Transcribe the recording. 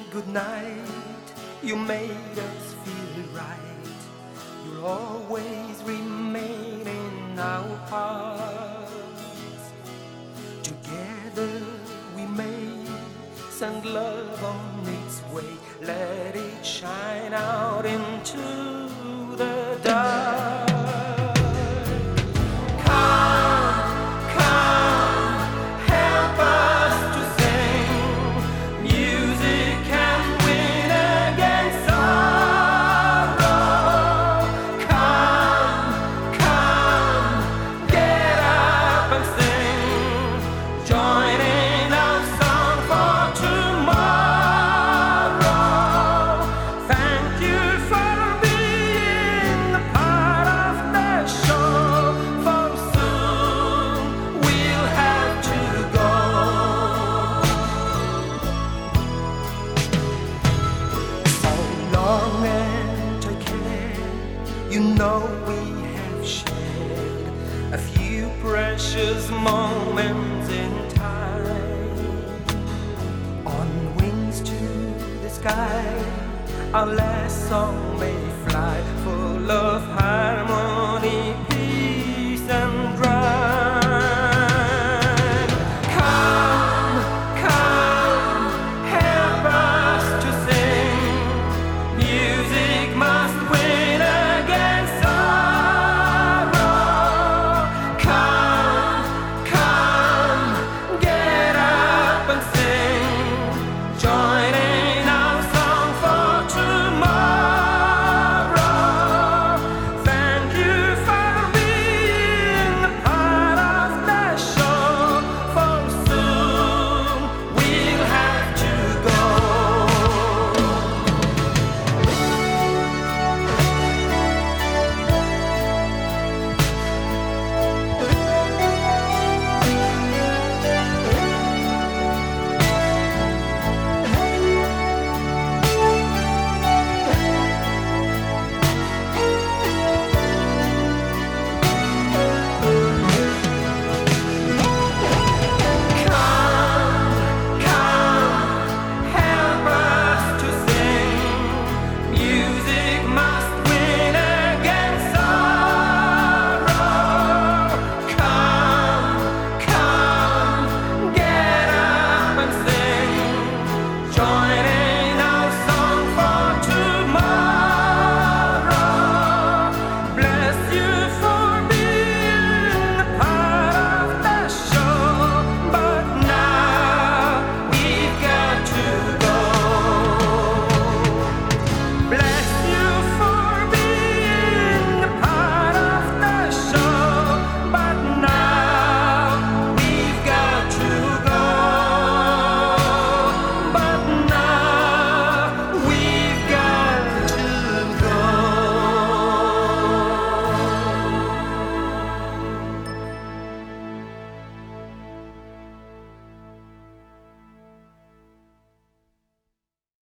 good night. You made us feel right. You'll always remain in our hearts. Together we made send love on its way. Let it shine out into the dark. You know we have shared a few precious moments in time. On wings to the sky, our last song may fly, full of harmony.